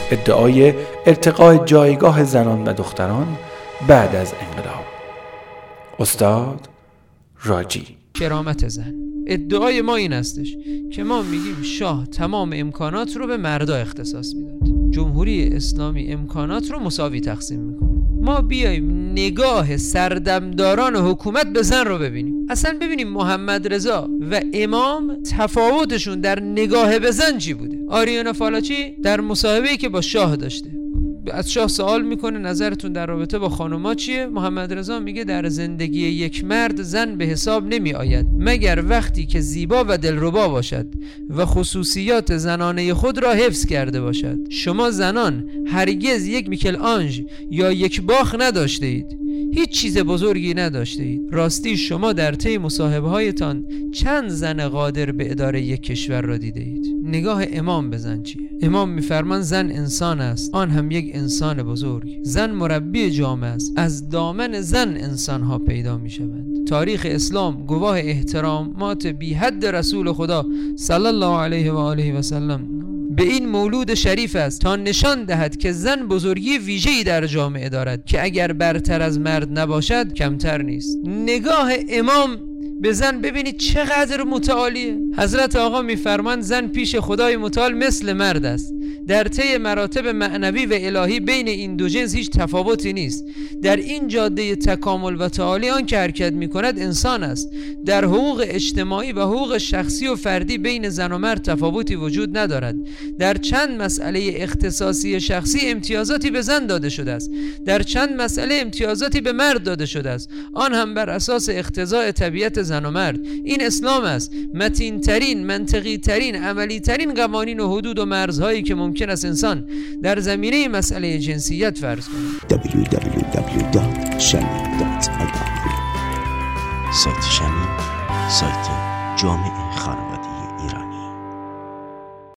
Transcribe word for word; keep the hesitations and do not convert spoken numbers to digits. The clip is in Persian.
ادعای ارتقاء جایگاه زنان و دختران بعد از انقلاب. استاد راجی. کرامت زن. ادعای ما این هستش که ما میگیم شاه تمام امکانات رو به مردا اختصاص میداد، جمهوری اسلامی امکانات رو مساوی تقسیم میکنه. ما بیایم نگاه سردمداران حکومت به زن رو ببینیم، اصلا ببینیم محمد رضا و امام تفاوتشون در نگاه به زن چی بوده. آریانا فالاچی در مصاحبه‌ای که با شاه داشته از شاه سوال میکنه نظرتون در رابطه با خانوما چیه؟ محمد رضا میگه در زندگی یک مرد زن به حساب نمی آید مگر وقتی که زیبا و دلربا باشد و خصوصیات زنانه خود را حفظ کرده باشد. شما زنان هرگز یک میکل آنژ یا یک باخ نداشته اید، هیچ چیز بزرگی نداشته اید. راستی شما در طی مصاحبه هایتان چند زن قادر به اداره یک کشور را دیده اید؟ نگاه امام به زن چیه؟ امام میفرمان زن انسان است، آن هم یک انسان بزرگ. زن مربی جامعه است، از دامن زن انسان ها پیدا می شوند. تاریخ اسلام گواه احترامات بی حد رسول خدا صلی الله علیه و آله و سلم به این مولود شریف است تا نشان دهد که زن بزرگی ویژه‌ای در جامعه دارد که اگر برتر از مرد نباشد کمتر نیست. نگاه امام به زن ببینید چقدر متعالیه. حضرت آقا میفرمایند زن پیش خدای متعال مثل مرد است. در طی مراتب معنوی و الهی بین این دو جنس هیچ تفاوتی نیست. در این جاده تکامل و تعالی آن که حرکت میکند انسان است. در حقوق اجتماعی و حقوق شخصی و فردی بین زن و مرد تفاوتی وجود ندارد. در چند مسئله اختصاصی شخصی امتیازاتی به زن داده شده است، در چند مسئله امتیازاتی به مرد داده شده است، آن هم بر اساس اقتضاء طبیعت زن و مرد. این اسلام است. متین ترین، منطقی ترین، عملی ترین قوانین و حدود و مرزهایی که ممکن است انسان در زمینه مسئله جنسیت فرض کند. دبلیو دبلیو دبلیو دات شمیم دات آی آر. سایت شمیم، سایت جامعه خانم.